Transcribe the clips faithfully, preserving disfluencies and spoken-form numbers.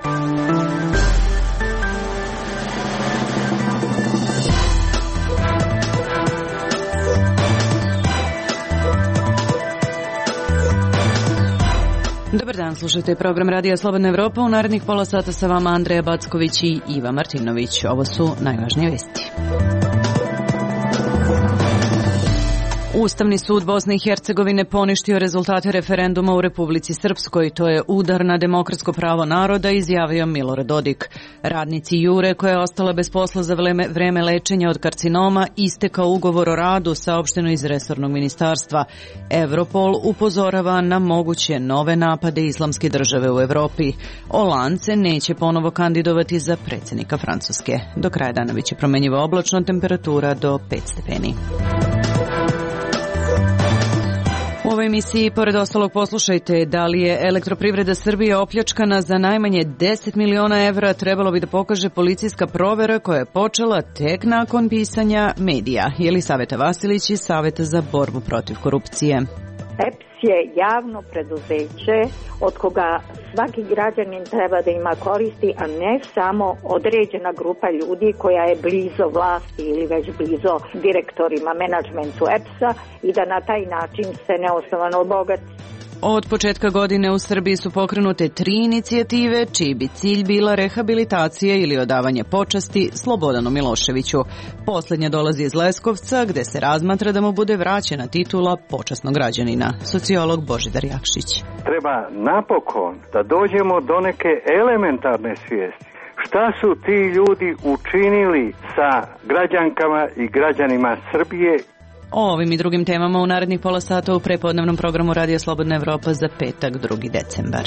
Dobar dan, slušajte program Radija Slobodna Evropa. U narednih pola sata sa vama Andreja Backović i Iva Martinović. Ovo su najvažnije vesti. Ustavni sud Bosne i Hercegovine poništio rezultate referenduma u Republici Srpskoj. To je udar na demokratsko pravo naroda, izjavio Milorad Dodik. Radnici Jure, koja je ostala bez posla za vreme lečenja od karcinoma, istekao ugovor o radu, saopšteno iz resornog ministarstva. Europol upozorava na moguće nove napade islamske države u Evropi. Hollande se neće ponovo kandidovati za predsjednika Francuske. Do kraja dana biće promenjiva oblačno, temperatura do pet stepeni. U ovoj emisiji, pored ostalog, poslušajte da li je Elektroprivreda Srbije opljačkana za najmanje deset miliona evra, trebalo bi da pokaže policijska provera koja je počela tek nakon pisanja medija. Jelisaveta Vasilić iz Saveta za borbu protiv korupcije. E P S je javno preduzeće od koga svaki građanin treba da ima koristi, a ne samo određena grupa ljudi koja je blizu vlasti ili već blizu direktorima, menadžmentu E P S-a i da na taj način se neosnovano obogati. Od početka godine u Srbiji su pokrenute tri inicijative, čiji bi cilj bila rehabilitacija ili odavanje počasti Slobodanu Miloševiću. Poslednja dolazi iz Leskovca, gde se razmatra da mu bude vraćena titula počasnog građanina. Sociolog Božidar Jakšić. Treba napokon da dođemo do neke elementarne svijesti. Šta su ti ljudi učinili sa građankama i građanima Srbije? O ovim i drugim temama u narednih pola sata u prepodnevnom programu Radija Slobodna Evropa za petak, drugi decembar.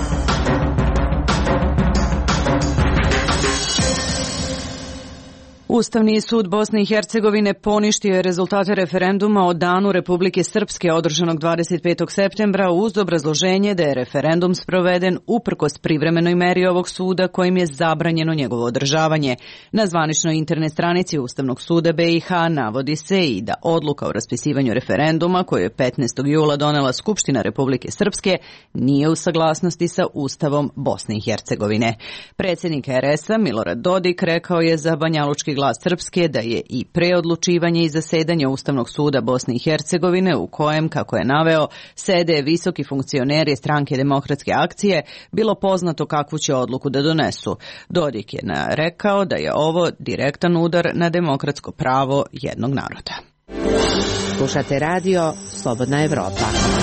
Ustavni sud Bosne i Hercegovine poništio je rezultate referenduma o Danu Republike Srpske održanog dvadeset petog septembra uz obrazloženje da je referendum sproveden uprkos privremenoj meri ovog suda kojim je zabranjeno njegovo održavanje. Na zvaničnoj internet stranici Ustavnog suda B i H navodi se i da odluka o raspisivanju referenduma koju je petnaestog jula donela Skupština Republike Srpske nije u saglasnosti sa Ustavom Bosne i Hercegovine. Predsjednik R S-a Milorad Dodik rekao je za Banjalučki Glas Srpske da je i pre odlučivanja i zasedanja Ustavnog suda Bosne i Hercegovine u kojem, kako je naveo, sede visoki funkcioneri stranke Demokratske akcije, bilo poznato kakvu će odluku da donesu. Dodik je rekao da je ovo direktan udar na demokratsko pravo jednog naroda. Slušate radio Slobodna Evropa.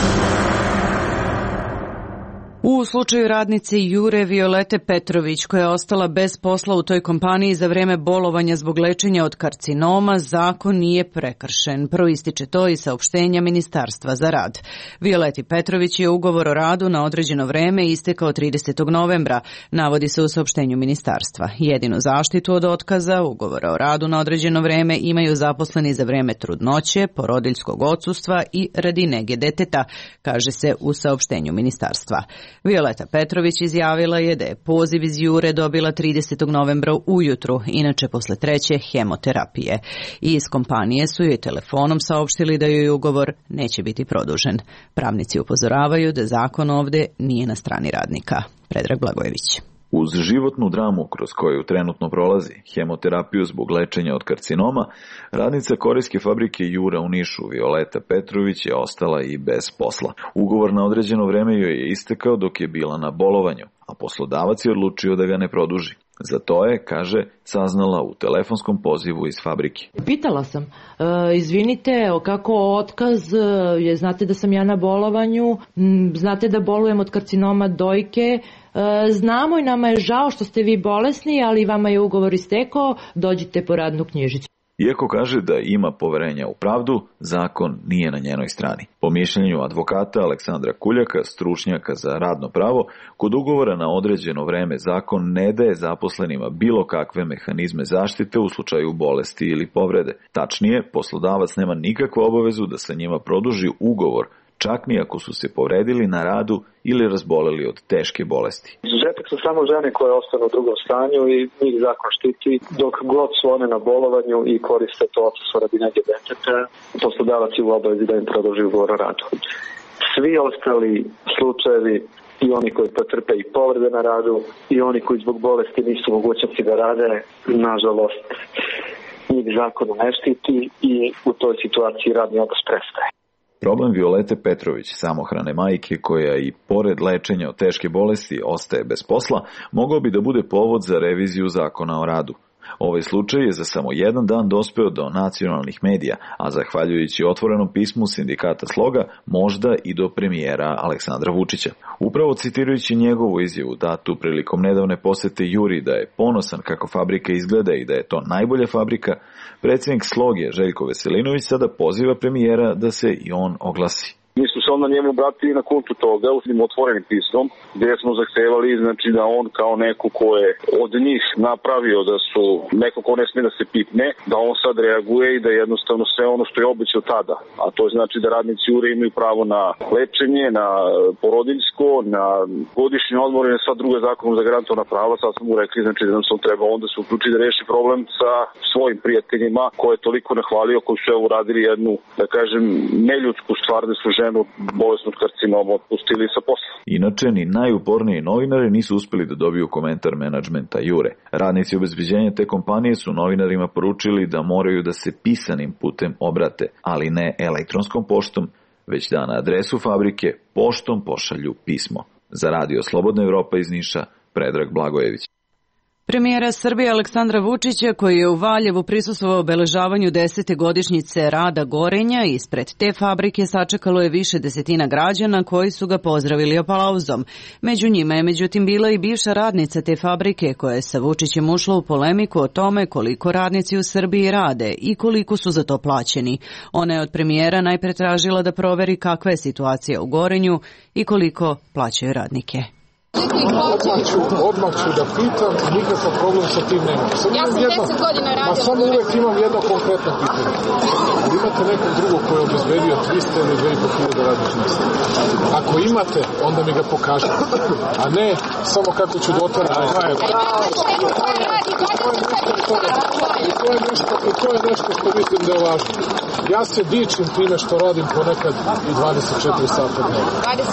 U slučaju radnice Jure Violete Petrović, koja je ostala bez posla u toj kompaniji za vreme bolovanja zbog lečenja od karcinoma, zakon nije prekršen. Proističe to iz saopštenja Ministarstva za rad. Violeti Petrović je ugovor o radu na određeno vreme istekao tridesetog novembra, navodi se u saopštenju Ministarstva. Jedinu zaštitu od otkaza ugovora o radu na određeno vreme imaju zaposleni za vreme trudnoće, porodiljskog odsustva i radi nege deteta, kaže se u saopštenju Ministarstva. Violeta Petrović izjavila je da je poziv iz Jure dobila tridesetog novembra ujutru, inače posle treće hemoterapije. I iz kompanije su joj telefonom saopštili da joj ugovor neće biti produžen. Pravnici upozoravaju da zakon ovde nije na strani radnika. Predrag Blagojević. Uz životnu dramu kroz koju trenutno prolazi, hemoterapiju zbog lečenja od karcinoma, radnica korejske fabrike Jura u Nišu Violeta Petrović je ostala i bez posla. Ugovor na određeno vreme joj je istekao dok je bila na bolovanju, a poslodavac je odlučio da ga ne produži. Za to je, kaže, saznala u telefonskom pozivu iz fabrike. Pitala sam, e, izvinite, kako otkaz, je, znate da sam ja na bolovanju, znate da bolujem od karcinoma dojke, e, znamo i nama je žao što ste vi bolesni, ali vama je ugovor istekao, dođite po radnu knjižicu. Iako kaže da ima poverenja u pravdu, zakon nije na njenoj strani. Po mišljenju advokata Aleksandra Kuljaka, stručnjaka za radno pravo, kod ugovora na određeno vreme zakon ne daje zaposlenima bilo kakve mehanizme zaštite u slučaju bolesti ili povrede. Tačnije, poslodavac nema nikakvu obavezu da sa njima produži ugovor, čak ni ako su se povredili na radu ili razboleli od teške bolesti. Izuzetak su samo žene koje ostanu u drugom stanju i njih zakon štiti dok god su one na bolovanju i koriste to odsustvo radi nege deteta. Poslodavac je u obavezi da im produži ugovor o radu. Svi ostali slučajevi, i oni koji potrpe i povrede na radu i oni koji zbog bolesti nisu mogućnosti da rade, nažalost, njih zakon ne štiti i u toj situaciji radni odnos prestaje. Problem Violete Petrović, samohrane majke koja i pored lečenja od teške bolesti ostaje bez posla, mogao bi da bude povod za reviziju zakona o radu. Ovaj slučaj je za samo jedan dan dospeo do nacionalnih medija, a zahvaljujući otvorenom pismu sindikata Sloga, možda i do premijera Aleksandra Vučića. Upravo citirajući njegovu izjavu datu prilikom nedavne posete Juri da je ponosan kako fabrika izgleda i da je to najbolja fabrika, predsjednik Sloge Željko Veselinović sada poziva premijera da se i on oglasi. Mi smo se onda njemu obratili na kontu toga u tim otvorenim pismom, gdje smo zahtevali znači, da on kao neko ko je od njih napravio da su neko ko ne smije da se pipne, da on sad reaguje i da jednostavno sve ono što je obećao tada. A to znači da radnici Jure imaju pravo na lečenje, na porodiljsko, na godišnji odmor i na sva druga zakonom zagarantovana prava. Sad smo mu rekli znači, da nam se on treba onda se uključi da reši problem sa svojim prijateljima koje je toliko nahvalio, koji su evo uradili jednu, da kažem, neljudsku stvar da su ženu bolesnog karcinoma otpustili sa posla. Inače, ni najuporniji novinari nisu uspeli da dobiju komentar menadžmenta Jure. Radnici obezbeđenja te kompanije su novinarima poručili da moraju da se pisanim putem obrate, ali ne elektronskom poštom, već da na adresu fabrike poštom pošalju pismo. Za Radio Slobodna Evropa iz Niša, Predrag Blagojević. Premijera Srbije Aleksandra Vučića, koji je u Valjevu prisustvovao obeležavanju desete godišnjice rada Gorenja, ispred te fabrike sačekalo je više desetina građana koji su ga pozdravili aplauzom. Među njima je međutim bila i bivša radnica te fabrike koja je sa Vučićem ušla u polemiku o tome koliko radnici u Srbiji rade i koliko su za to plaćeni. Ona je od premijera najpre tražila da proveri kakva je situacija u Gorenju i koliko plaćaju radnike. Odmah ću, odmah ću da pitam i nikakav problem sa tim nemam. Sam ja sam jedno, deset godina radila. Ma samo uvek imam jedno konkretno pitanje. Ali imate nekog drugog koji je obezbedio trista ili dve i po hiljade radnih mjesta? Ako imate, onda mi ga pokažete. A ne samo kako ću da otvaram na kraje. I to je nešto, i to je nešto što mislim da je važno. Ja se dičim time što radim ponekad i dvadeset četiri sata dnevno.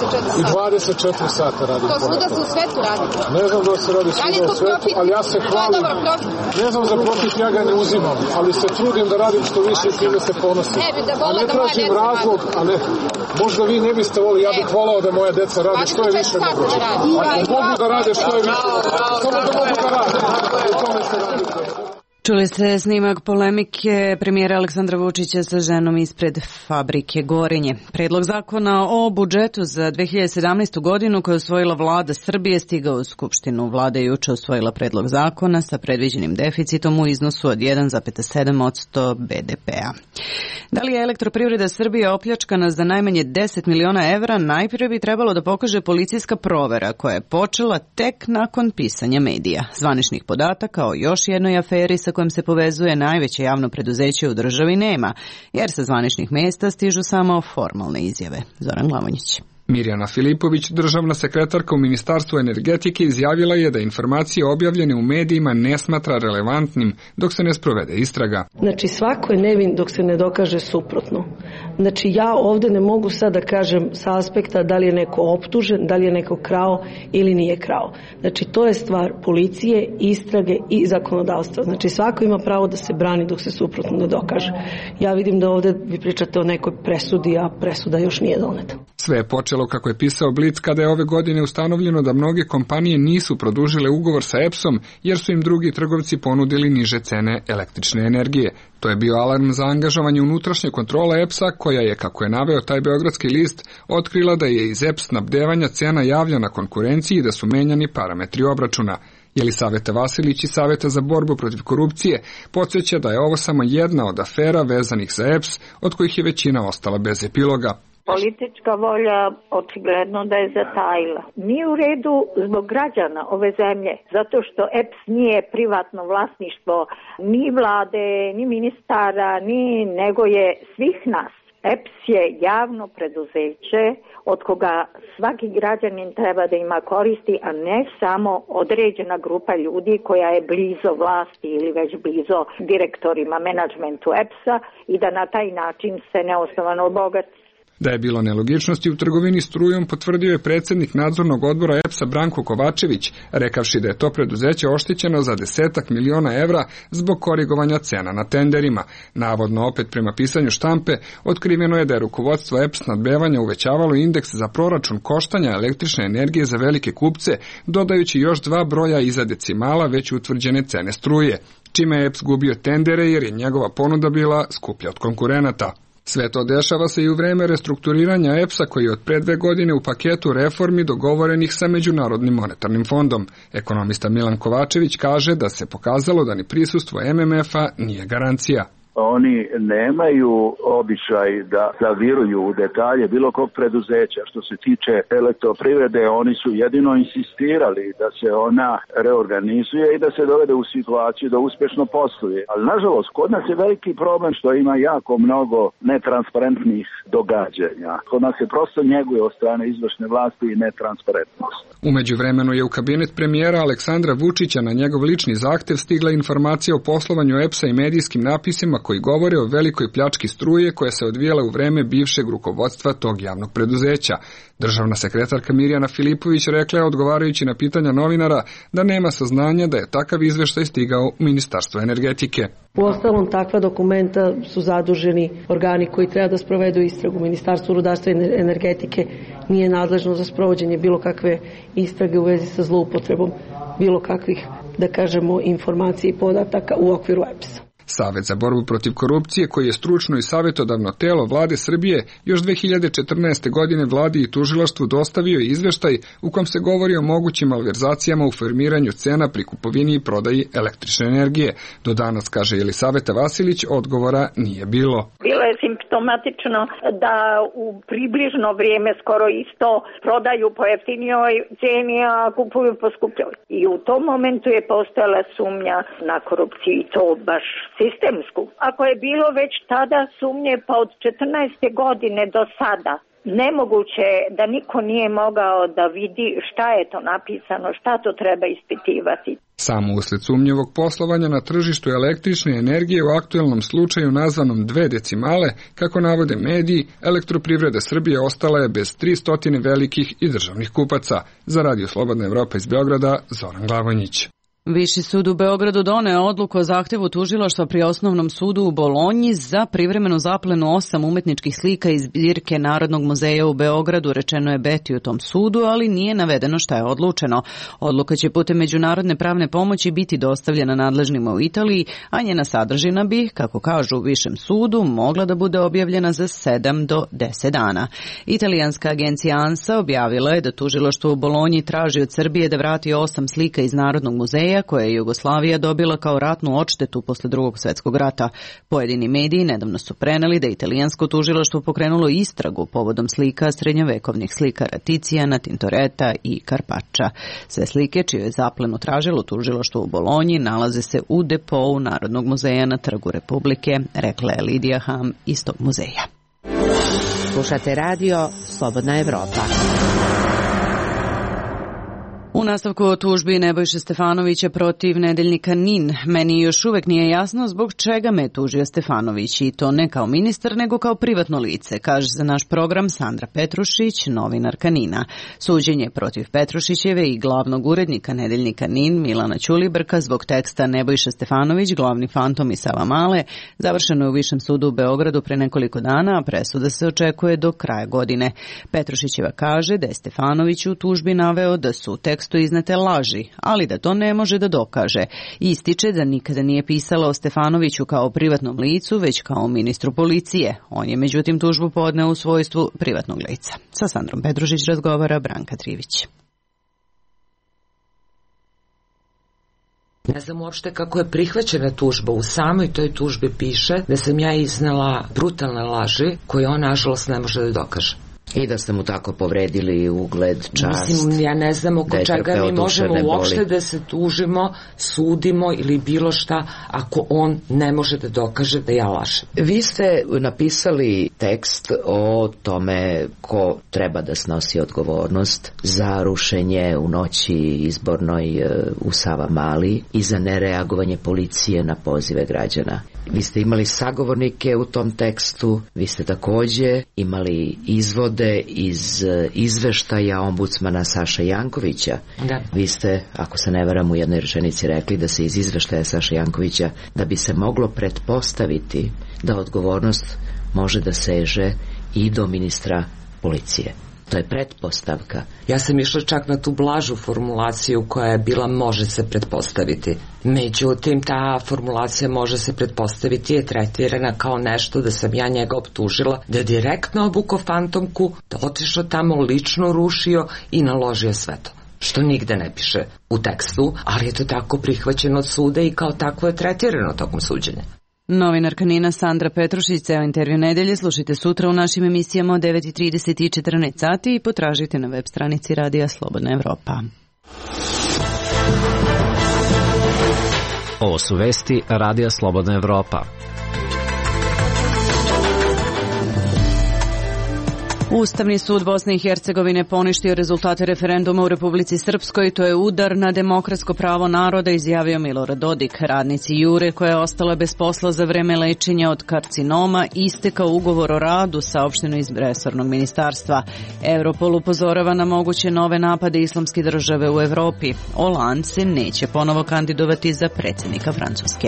I dvadeset četiri sata radim ponekad. U svetu radi. Ne znam da se radi svuda u svetu, ali ja se hvalim. Ne znam za profit, ja ga ne uzimam, ali se trudim da radim što više i time se ponosim. A ne tražim razlog, a ne, možda vi ne biste volili, ja bih volao da moja deca rade što je više moguće. Ako mogu da rade što je više moguće, samo da mogu da rade. U tome se radi. Čuli ste snimak polemike premijera Aleksandra Vučića sa ženom ispred fabrike Gorenje. Predlog zakona o budžetu za dve hiljade sedamnaestu. godinu koju je usvojila vlada Srbije stigao u Skupštinu. Vlada je juče usvojila predlog zakona sa predviđenim deficitom u iznosu od jedan zarez sedam posto be de pea. Da li je Elektroprivreda Srbije opljačkana za najmanje deset miliona evra, najprije bi trebalo da pokaže policijska provera koja je počela tek nakon pisanja medija. Zvaničnih podataka o još jednoj aferi sa kojom se povezuje najveće javno preduzeće u državi nema, jer sa zvaničnih mesta stižu samo formalne izjave. Zoran Glavonjić. Mirjana Filipović, državna sekretarka u Ministarstvu energetike, izjavila je da informacije objavljene u medijima ne smatra relevantnim dok se ne sprovede istraga. Znači svako je nevin dok se ne dokaže suprotno. Znači ja ovde ne mogu sad da kažem sa aspekta da li je neko optužen, da li je neko krao ili nije krao. Znači to je stvar policije, istrage i zakonodavstva. Znači svako ima pravo da se brani dok se suprotno ne dokaže. Ja vidim da ovde vi pričate o nekoj presudi, a presuda još nije doneta. Sve je počelo kako je pisao Blic kada je ove godine ustanovljeno da mnoge kompanije nisu produžile ugovor sa E P S-om jer su im drugi trgovci ponudili niže cene električne energije. To je bio alarm za angažovanje unutrašnje kontrole E P S-a koja je, kako je naveo taj beogradski list, otkrila da je iz E P S snabdevanja cena javljana konkurenciji i da su menjani parametri obračuna. Jelisaveta Vasilić iz Saveta za borbu protiv korupcije podsjeća da je ovo samo jedna od afera vezanih za E P S, od kojih je većina ostala bez epiloga. Politička volja očigledno da je zatajila. Nije u redu zbog građana ove zemlje, zato što E P S nije privatno vlasništvo ni vlade, ni ministara, ni nego je svih nas. E P S je javno preduzeće od koga svaki građanin treba da ima koristi, a ne samo određena grupa ljudi koja je blizo vlasti ili već blizo direktorima, menadžmentu E P S-a i da na taj način se neosnovano obogati. Da je bilo nelogičnosti u trgovini strujom potvrdio je predsjednik nadzornog odbora E P S-a Branko Kovačević, rekavši da je to preduzeće oštećeno za desetak miliona evra zbog korigovanja cena na tenderima. Navodno, opet prema pisanju štampe, otkriveno je da je rukovodstvo E P S snabdevanja uvećavalo indeks za proračun koštanja električne energije za velike kupce, dodajući još dva broja iza decimala već utvrđene cene struje, čime je E P S gubio tendere jer je njegova ponuda bila skuplja od konkurenata. Sve to dešava se i u vreme restrukturiranja E P S-a koji je od pre dve godine u paketu reformi dogovorenih sa Međunarodnim monetarnim fondom. Ekonomista Milan Kovačević kaže da se pokazalo da ni prisustvo M M F-a nije garancija. Oni nemaju običaj da zaviruju u detalje bilo kog preduzeća. Što se tiče elektroprivrede, oni su jedino insistirali da se ona reorganizuje i da se dovede u situaciju da uspješno posluje. Ali nažalost, kod nas je veliki problem što ima jako mnogo netransparentnih događanja. Kod nas se prosto njeguje od strane izvršne vlasti i netransparentnost. U međuvremenu je u kabinet premijera Aleksandra Vučića na njegov lični zahtev stigla informacija o poslovanju E P S-a i medijskim napisima koji govore o velikoj pljački struje koja se odvijala u vreme bivšeg rukovodstva tog javnog preduzeća. Državna sekretarka Mirjana Filipović rekla je odgovarajući na pitanja novinara da nema saznanja da je takav izveštaj stigao u Ministarstvo energetike. Uostalom, takva dokumenta su zaduženi organi koji treba da sprovedu istragu. Ministarstvo rudarstva i energetike nije nadležno za sprovođenje bilo kakve istrage u vezi sa zloupotrebom bilo kakvih, da kažemo, informacija i podataka u okviru E P S-a. Savet za borbu protiv korupcije, koji je stručno i savjetodavno telo vlade Srbije, još dve hiljade četrnaeste. godine vladi i tužilaštvu dostavio je izveštaj u kom se govori o mogućim malverzacijama u formiranju cena pri kupovini i prodaji električne energije. Do danas, kaže Jelisaveta Vasilić, odgovora nije bilo. Bilo je simptomatično da u približno vrijeme skoro isto prodaju po jeftinijoj cijeni, a kupuju po skupljoj. I u tom momentu je postojala sumnja na korupciju i to baš sistemsku. Ako je bilo već tada sumnje, pa od četrnaeste. godine do sada, nemoguće je da niko nije mogao da vidi šta je to napisano, šta to treba ispitivati. Samo usled sumnjivog poslovanja na tržištu električne energije u aktuelnom slučaju nazvanom dve decimale, kako navode mediji, Elektroprivreda Srbije ostala je bez tristo velikih i državnih kupaca. Za Radio Slobodna Evropa iz Beograda, Zoran Glavonjić. Viši sud u Beogradu doneo odluku o zahtevu tužilaštva pri Osnovnom sudu u Bolonji za privremenu zaplenu osam umetničkih slika iz zbirke Narodnog muzeja u Beogradu, rečeno je Beti u tom sudu, ali nije navedeno šta je odlučeno. Odluka će putem međunarodne pravne pomoći biti dostavljena nadležnima u Italiji, a njena sadržina bi, kako kažu u Višem sudu, mogla da bude objavljena za sedam do deset dana. Italijanska agencija ANSA objavila je da tužilaštvo u Bolonji traži od Srbije da vrati osam slika iz Narodnog muzeja koje je Jugoslavija dobila kao ratnu odštetu posle Drugog svjetskog rata. Pojedini mediji nedavno su preneli da italijansko tužilaštvo pokrenulo istragu povodom slika srednjovekovnih slikara Ticijana, Tintoreta i Karpača. Sve slike čiju je zaplenu tražilo tužilaštvo u Bolonji nalaze se u depou Narodnog muzeja na Trgu Republike, rekla je Lidija Ham iz tog muzeja. Slušate radio Slobodna Evropa. U nastavku o tužbi Nebojše Stefanovića protiv nedeljnika NIN, meni još uvek nije jasno zbog čega me je tužio Stefanović, i to ne kao ministar, nego kao privatno lice, kaže za naš program Sandra Petrušić, novinarka NIN-a. Suđenje protiv Petrušićeve i glavnog urednika nedeljnika NIN, Milana Ćulibrka, zbog teksta Nebojša Stefanović, glavni fantom i Sava Male, završeno je u Višem sudu u Beogradu pre nekoliko dana, a presuda se očekuje do kraja godine. Petrušićeva kaže da je Stefanović u tužbi naveo da su tekst tekstu iznete laži, ali da to ne može da dokaže. Ističe da nikada nije pisala o Stefanoviću kao privatnom licu, već kao ministru policije. On je međutim tužbu podneo u svojstvu privatnog lica. Sa Sandrom Petrušić razgovara Branka Trivić. Ne znam uopšte kako je prihvaćena tužba. U samoj toj tužbi piše da sam ja iznela brutalne laži koje on nažalost ne može da dokaže. I da ste mu tako povredili ugled, čast. Mislim, ja ne znam oko čega mi možemo uopšte da se tužimo, sudimo ili bilo šta ako on ne može da dokaže da ja lažem. Vi ste napisali tekst o tome ko treba da snosi odgovornost za rušenje u noći izbornoj u Savamali i za nereagovanje policije na pozive građana. Vi ste imali sagovornike u tom tekstu, vi ste takođe imali izvode iz izveštaja ombudsmana Saša Jankovića. Da. Vi ste, ako se ne varam, u jednoj rečenici rekli da se iz izveštaja Saša Jankovića, da bi se moglo pretpostaviti da odgovornost može da seže i do ministra policije. To je pretpostavka. Ja sam išla čak na tu blažu formulaciju koja je bila može se pretpostaviti. Međutim, ta formulacija može se pretpostaviti je tretirana kao nešto da sam ja njega optužila, da je direktno obuko fantomku, da otišao tamo, lično rušio i naložio sve to. Što nigde ne piše u tekstu, ali je to tako prihvaćeno od suda i kao takvo je tretirano tokom suđenja. Novinarka Nina Sandra Petrušić, ceo intervju nedelje slušajte sutra u našim emisijama od devet i trideset i četrnaest sati i potražite na web stranici Radija Slobodna Evropa. Ovo su vesti Radija Slobodna Evropa. Ustavni sud Bosne i Hercegovine poništio rezultate referenduma u Republici Srpskoj, to je udar na demokratsko pravo naroda, izjavio Milorad Dodik. Radnici Jure, koja je ostala bez posla za vreme lečenja od karcinoma, istekao ugovor o radu, saopšteno iz resornog ministarstva. Europol upozorava na moguće nove napade islamske države u Evropi. Hollande se neće ponovo kandidovati za predsjednika Francuske.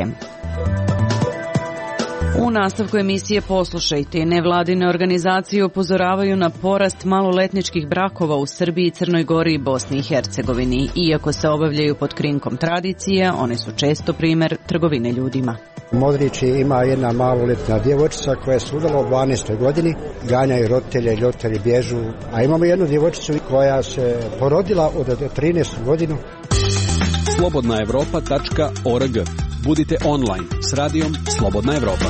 U nastavku emisije poslušajte, nevladine organizacije upozoravaju na porast maloletničkih brakova u Srbiji, Crnoj Gori i Bosni i Hercegovini. Iako se obavljaju pod krinkom tradicije, one su često primer trgovine ljudima. U Modrići ima jedna maloletna djevojčica koja je sudala u dvanaestoj godini, ganjaju roditelje i roditelji bježu, a imamo jednu djevojčicu koja se porodila od trinaestu godinu. slobodna evropa tačka org. Budite online s radijom Slobodna Evropa.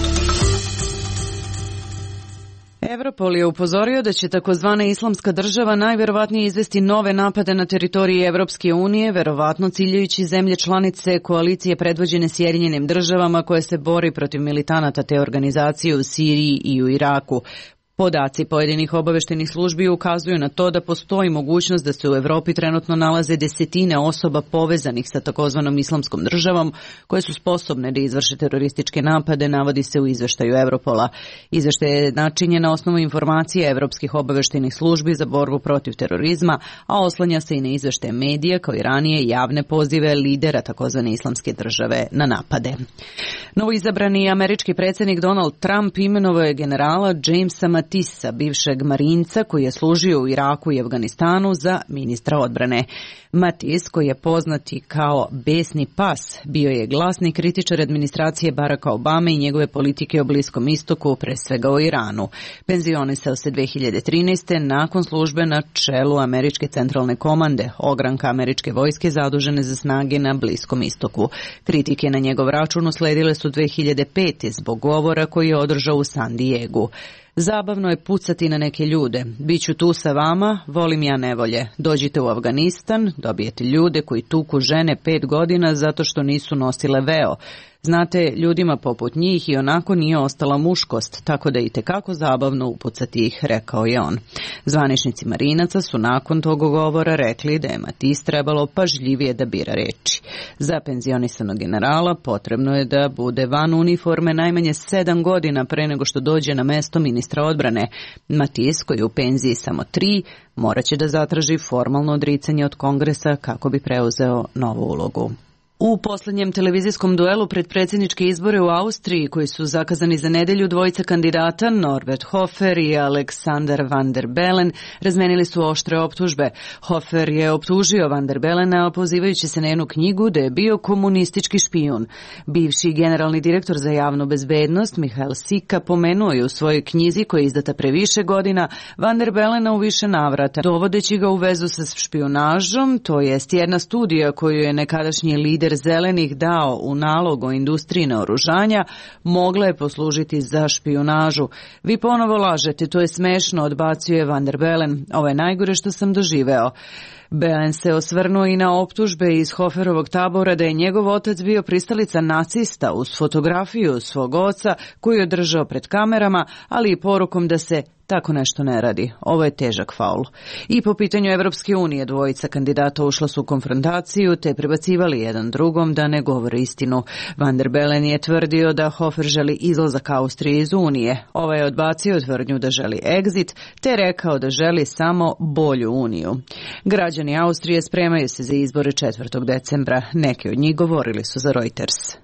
Europol je upozorio da će takozvana islamska država najverovatnije izvesti nove napade na teritoriji Evropske unije, verovatno ciljajući zemlje članice koalicije predvođene Sjedinjenim državama koje se bori protiv militanata te organizacije u Siriji i u Iraku. Podaci pojedinih obaveštenih službi ukazuju na to da postoji mogućnost da se u Evropi trenutno nalaze desetine osoba povezanih sa takozvanom islamskom državom koje su sposobne da izvrše terorističke napade, navodi se u izveštaju Europola. Izveštaj je načinjen na osnovu informacije evropskih obaveštenih službi za borbu protiv terorizma, a oslanja se i na izveštaje medija kao i ranije javne pozive lidera takozvane islamske države na napade. Novoizabrani američki predsjednik Donald Trump imenovao je generala Jamesa Matisa, bivšeg marinca koji je služio u Iraku i Afganistanu, za ministra odbrane. Matis, koji je poznati kao besni pas, bio je glasni kritičar administracije Baracka Obame i njegove politike o Bliskom istoku, pre svega o Iranu. Penzionisao se dve hiljade trinaeste. nakon službe na čelu Američke centralne komande, ogranka američke vojske zadužene za snage na Bliskom istoku. Kritike na njegov račun usledile su dve hiljade pete. zbog govora koji je održao u San Diegu. Zabavno je pucati na neke ljude. Biću tu sa vama, volim ja nevolje. Dođite u Afganistan, dobijete ljude koji tuku žene pet godina zato što nisu nosile veo. Znate, ljudima poput njih i onako nije ostala muškost, tako da i tekako zabavno upucati ih, rekao je on. Zvaničnici marinaca su nakon tog govora rekli da je Matis trebalo pažljivije da bira reči. Za penzionisanog generala potrebno je da bude van uniforme najmanje sedam godina pre nego što dođe na mesto ministra odbrane. Matis, koji je u penziji samo tri, morat će da zatraži formalno odricanje od Kongresa kako bi preuzeo novu ulogu. U poslednjem televizijskom duelu pred predsjedničke izbore u Austriji, koji su zakazani za nedelju, dvojica kandidata, Norbert Hofer i Alexander Van der Bellen, razmenili su oštre optužbe. Hofer je optužio Van der Bellena, pozivajući se na jednu knjigu da je bio komunistički špijun. Bivši generalni direktor za javnu bezbednost, Mihael Sika, pomenuo je u svojoj knjizi, koja je izdata pre više godina, Van der Bellena u više navrata, dovodeći ga u vezu sa špijunažom, to jest jedna studija koju je nekadašnji lider Zelenih dao u nalog o industriji naoružanja, mogla je poslužiti za špijunažu. Vi ponovo lažete, to je smešno, odbacio je Van der Bellen. Ovo je najgore što sam doživeo. Belen se osvrnuo i na optužbe iz Hoferovog tabora da je njegov otac bio pristalica nacista uz fotografiju svog oca koju je držao pred kamerama, ali i porukom da se tako nešto ne radi. Ovo je težak faul. I po pitanju Evropske unije dvojica kandidata ušla su u konfrontaciju te prebacivali jedan drugom da ne govore istinu. Van der Bellen je tvrdio da Hofer želi izlazak Austrije iz Unije. Ovaj je odbacio tvrdnju da želi exit te rekao da želi samo bolju Uniju. Građani Austrije spremaju se za izbore četvrtog decembra. Neki od njih govorili su za Reuters.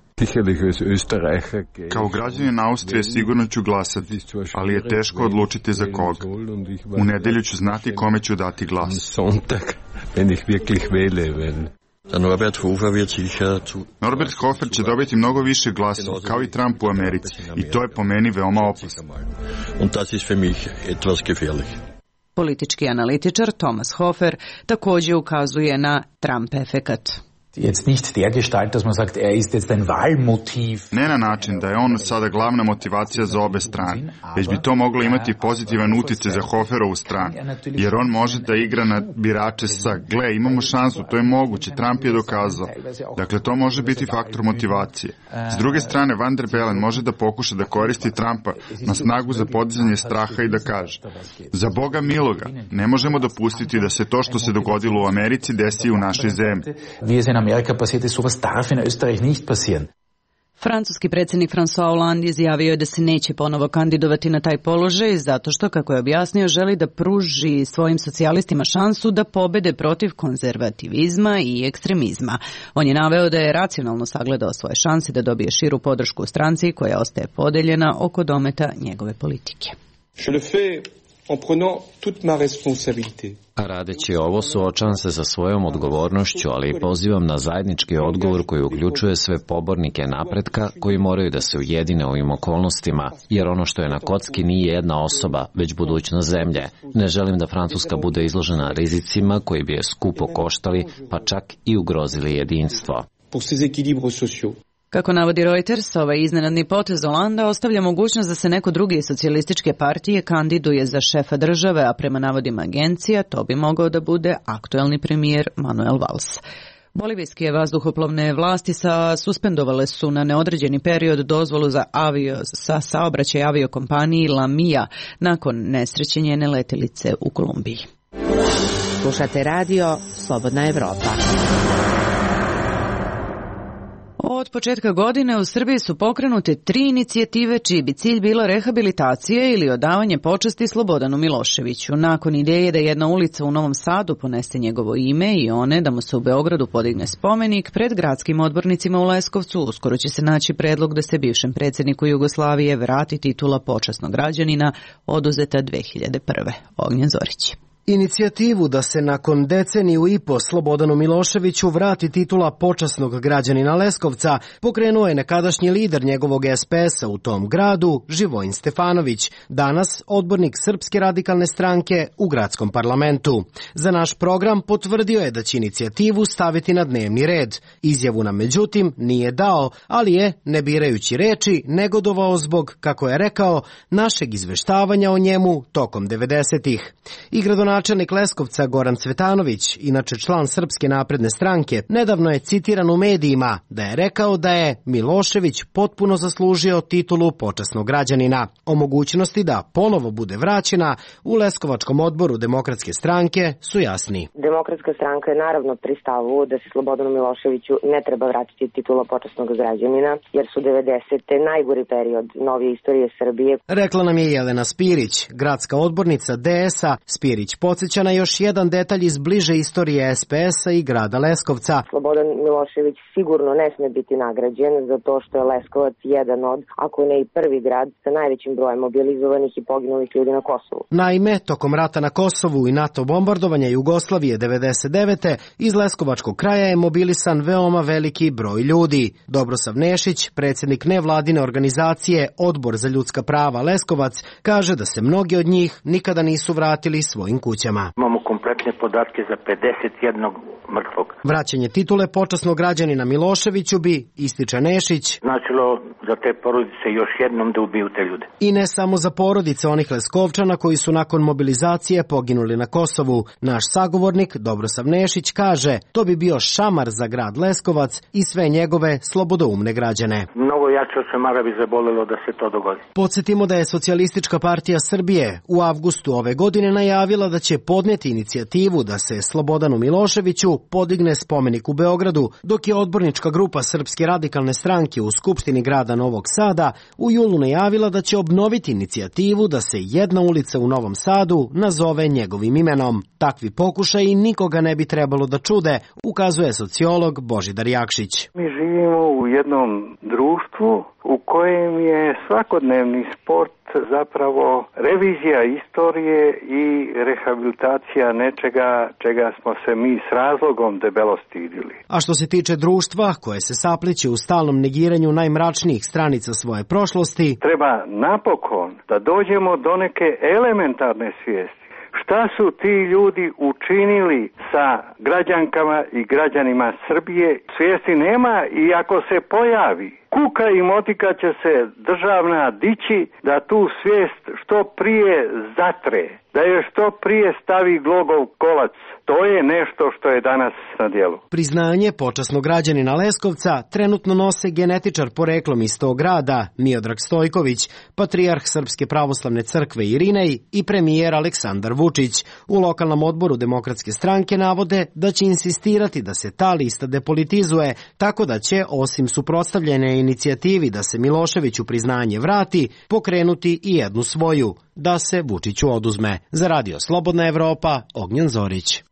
Kao građanin Austrije sigurno ću glasati, ali je teško odlučiti za koga. U nedelju ću znati kome ću dati glas. Norbert Hofer će dobiti mnogo više glasova, kao i Trump u Americi, i to je po meni veoma opasno. Politički analitičar Thomas Hofer također ukazuje na Trump efekat. Jetzt nicht der Gestalt, dass man sagt, er ist jetzt ein Wahlmotiv. Ne na način da je on sada glavna motivacija za obe strane, već bi to moglo imati pozitivan uticaj za Hoferovu stranu, jer on može da igra na birače sa, gle, imamo šansu, to je moguće, Trump je dokazao. Dakle, to može biti faktor motivacije. S druge strane, Van der Bellen može da pokuša da koristi Trumpa na snagu za podizanje straha i da kaže: za Boga miloga, ne možemo dopustiti da se to što se dogodilo u Americi desi u našoj zemlji. Amerika passiert ist, sowas darf in Österreich nicht passieren. Francuski predsjednik François Hollande izjavio je da se neće ponovo kandidovati na taj položaj zato što, kako je objasnio, želi da pruži svojim socijalistima šansu da pobede protiv konzervativizma i ekstremizma. On je naveo da je racionalno sagledao svoje šanse da dobije širu podršku u stranci koja ostaje podeljena oko dometa njegove politike. Je le fais en prenant toute ma responsabilité. Radeći ovo suočavam se sa svojom odgovornošću, ali i pozivam na zajednički odgovor koji uključuje sve pobornike napretka koji moraju da se ujedine ovim okolnostima, jer ono što je na kocki nije jedna osoba, već budućnost zemlje. Ne želim da Francuska bude izložena rizicima koji bi je skupo koštali, pa čak i ugrozili jedinstvo. Kako navodi Reuters, ovaj iznenadni potez Holanda ostavlja mogućnost da se neko drugi iz socijalističke partije kandiduje za šefa države, a prema navodima agencija to bi mogao da bude aktuelni premijer Manuel Valls. Bolivijske vazduhoplovne vlasti sa suspendovale su na neodređeni period dozvolu za avio, sa saobraćaj aviokompaniji LAMIA nakon nesreće njene letelice u Kolumbiji. Slušate radio Slobodna Evropa. Od početka godine u Srbiji su pokrenute tri inicijative čiji bi cilj bilo rehabilitacija ili odavanje počasti Slobodanu Miloševiću. Nakon ideje da jedna ulica u Novom Sadu ponese njegovo ime i one da mu se u Beogradu podigne spomenik, pred gradskim odbornicima u Leskovcu uskoro će se naći predlog da se bivšem predsjedniku Jugoslavije vrati titula počasnog građanina oduzeta dve hiljade prve. Ognjen Zorić. Inicijativu da se nakon deceniju i po Slobodanu Miloševiću vrati titula počasnog građanina Leskovca pokrenuo je nekadašnji lider njegovog es pe es a u tom gradu, Živojin Stefanović, danas odbornik Srpske radikalne stranke u gradskom parlamentu. Za naš program potvrdio je da će inicijativu staviti na dnevni red. Izjavu nam međutim nije dao, ali je, ne birajući reči, negodovao zbog, kako je rekao, našeg izveštavanja o njemu tokom devedesetih. I gradonačelnik Leskovca Goran Cvetanović, inače član Srpske napredne stranke, nedavno je citiran u medijima da je rekao da je Milošević potpuno zaslužio titulu počasnog građanina. O mogućnosti da ponovo bude vraćena u Leskovačkom odboru Demokratske stranke su jasni. Demokratska stranka je naravno pri stavu da se Slobodanu Miloševiću ne treba vratiti titula počasnog građanina, jer su devedesete najgori period novije istorije Srbije. Rekla nam je Jelena Spirić, gradska odbornica de es a. Spirić podsjeća na još jedan detalj iz bliže istorije es pe es a i grada Leskovca. Slobodan Milošević sigurno ne sme biti nagrađen zato što je Leskovac jedan od, ako ne i prvi grad sa najvećim brojem mobilizovanih i poginulih ljudi na Kosovu. Naime, tokom rata na Kosovu i NATO bombardovanja Jugoslavije devedeset devete iz Leskovačkog kraja je mobilisan veoma veliki broj ljudi. Dobrosav Nešić, predsjednik nevladine organizacije Odbor za ljudska prava Leskovac, kaže da se mnogi od njih nikada nisu vratili svojim kućama. Imamo kompletno konkretne podatke za pedeset jednog mrtvog. Vraćanje titule počasnog građanina Miloševiću bi, ističe Nešić, značilo za te porodice još jednom da ubiju te ljude. I ne samo za porodice onih Leskovčana koji su nakon mobilizacije poginuli na Kosovu. Naš sagovornik Dobrosav Nešić kaže, to bi bio šamar za grad Leskovac i sve njegove slobodoumne građane. Mnogo jače šamara bi zabolelo da se to dogodi. Podsjetimo da je Socijalistička partija Srbije u avgustu ove godine najavila da će podneti inicijativu da se Slobodanu Miloševiću podigne spomenik u Beogradu, dok je odbornička grupa Srpske radikalne stranke u Skupštini grada Novog Sada u julu najavila da će obnoviti inicijativu da se jedna ulica u Novom Sadu nazove njegovim imenom. Takvi pokušaji nikoga ne bi trebalo da čude, ukazuje sociolog Božidar Jakšić. Mi živimo u jednom društvu u kojem je svakodnevni sport zapravo revizija istorije i rehabilitacija nečega čega smo se mi s razlogom debelo stidili. A što se tiče društva koje se sapliće u stalnom negiranju najmračnijih stranica svoje prošlosti, treba napokon da dođemo do neke elementarne svijesti. Šta su ti ljudi učinili sa građankama i građanima Srbije? Svijesti nema i ako se pojavi, kuka i motika će se državna dići da tu svijest što prije zatre, da je što prije stavi glogov kolac. To je nešto što je danas na djelu. Priznanje počasnog građanina Leskovca trenutno nose genetičar poreklom iz tog grada Miodrag Stojković, patrijarh Srpske pravoslavne crkve Irinej i premijer Aleksandar Vučić. U lokalnom odboru Demokratske stranke navode da će insistirati da se ta lista depolitizuje, tako da će, osim suprotstavljene inicijativi da se Miloševiću priznanje vrati, pokrenuti i jednu svoju, da se Vučiću oduzme. Za Radio Slobodna Evropa, Ognjen Zorić.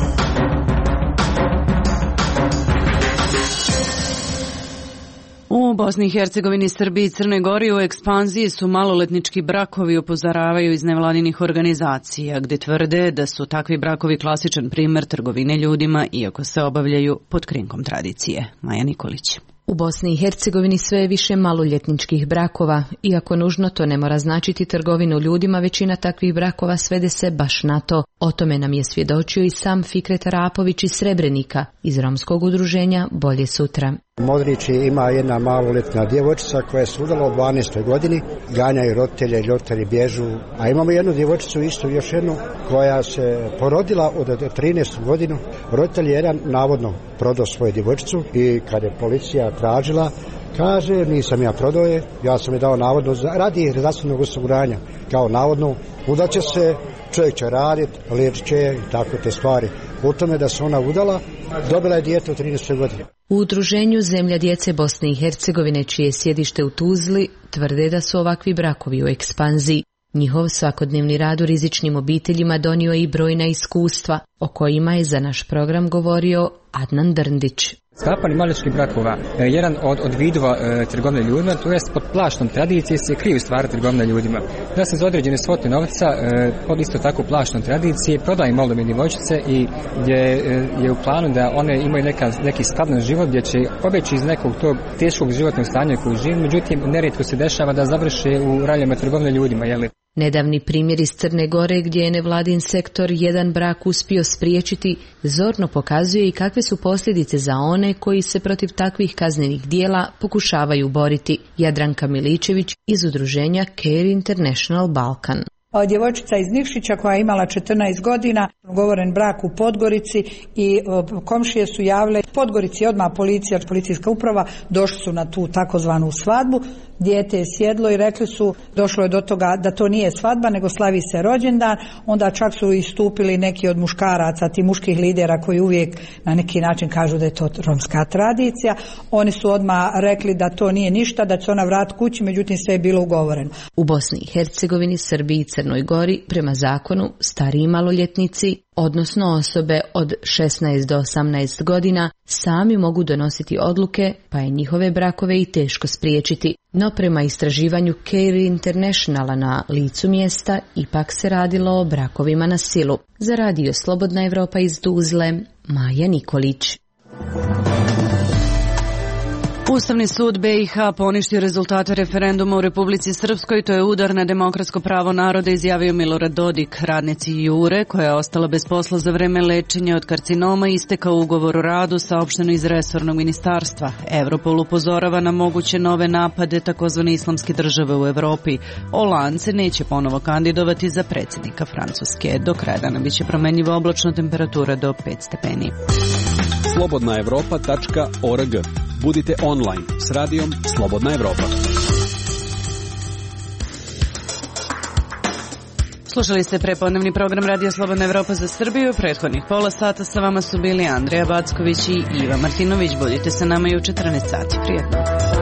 U Bosni i Hercegovini, Srbiji i Crnoj Gori u ekspanziji su maloletnički brakovi, upozoravaju iz nevladinih organizacija, gdje tvrde da su takvi brakovi klasičan primer trgovine ljudima, iako se obavljaju pod krinkom tradicije. Maja Nikolić. U Bosni i Hercegovini sve je više maloljetničkih brakova. Iako nužno to ne mora značiti trgovinu ljudima, većina takvih brakova svede se baš na to. O tome nam je svjedočio i sam Fikret Arapović iz Srebrenika, iz romskog udruženja Bolje sutra. Modrići ima jedna maloletna djevojčica koja je sudala u dvanaestoj godini, ganjaju roditelje, roditelji bježu, a imamo jednu djevojčicu isto, još jednu, koja se porodila od trinaestu godinu. Roditelj je jedan navodno prodao svoju djevojčicu i kad je policija tražila, kaže, nisam ja prodao je, ja sam je dao navodno radi zdravstvenog osiguranja, kao navodno udaće se, čovjek će raditi, liječit će i tako te stvari. U tome da se ona udala, dobila je dijete u trinaestoj godini. U udruženju Zemlja djece Bosne i Hercegovine, čije je sjedište u Tuzli, tvrde da su ovakvi brakovi u ekspanziji. Njihov svakodnevni rad u rizičnim obiteljima donio i brojna iskustva, o kojima je za naš program govorio Adnan Drndić. Sklapanje maloljetničkih brakova je jedan od, od vidova e, trgovine ljudima, to jest pod plaštom tradicije se kriju stvari trgovine ljudima. Da se za određene svote novca, e, pod isto tako plaštom tradicije, prodaje malodobne djevojčice i gdje e, je u planu da one imaju neka, neki skladan život gdje će pobjeći iz nekog tog teškog životnog stanja koji živi, međutim nerijetko se dešava da završe u raljama trgovine ljudima, jeli? Nedavni primjer iz Crne Gore, gdje je nevladin sektor jedan brak uspio spriječiti, zorno pokazuje i kakve su posljedice za one koji se protiv takvih kaznenih dijela pokušavaju boriti. Jadranka Miličević iz udruženja Care International Balkan. Djevojčica iz Nikšića koja je imala četrnaest godina, ugovoren brak u Podgorici i komšije su javile. Podgorici odmah policija, policijska uprava, došli su na tu takozvanu svadbu. Dijete je sjedlo i rekli su, došlo je do toga da to nije svadba nego slavi se rođendan. Onda čak su istupili neki od muškaraca, ti muških lidera koji uvijek na neki način kažu da je to romska tradicija. Oni su odmah rekli da to nije ništa, da će ona vratiti kući, međutim sve je bilo ugovoreno. U Bosni i Hercegovini, Srbiji i Crnoj Gori prema zakonu stariji maloljetnici, odnosno osobe od šesnaest do osamnaest godina, sami mogu donositi odluke, pa je njihove brakove i teško spriječiti. No prema istraživanju Care Internationala na licu mjesta, ipak se radilo o brakovima na silu. Za Radio Slobodna Evropa iz Tuzle, Maja Nikolić. Ustavni sud B i H poništio rezultate referenduma u Republici Srpskoj, to je udar na demokratsko pravo naroda, izjavio Milorad Dodik. Radnici Jure, koja je ostala bez posla za vreme lečenja od karcinoma, istekao ugovor o radu, saopšteno iz resornog ministarstva. Europol upozorava na moguće nove napade takozvane islamske države u Evropi. Holandce neće ponovo kandidovati za predsjednika Francuske. Do kraja dana biće promenljiva oblačna temperatura do pet stepeni. slobodna evropa tačka org. Budite online s radijom Slobodna Evropa. Slušali ste prepodnevni program Radija Slobodna Evropa za Srbiju. Prethodnih pola sata sa vama su bili Andreja Backović i Iva Martinović. Budite sa nama i u četrnaest sati. Prijetno.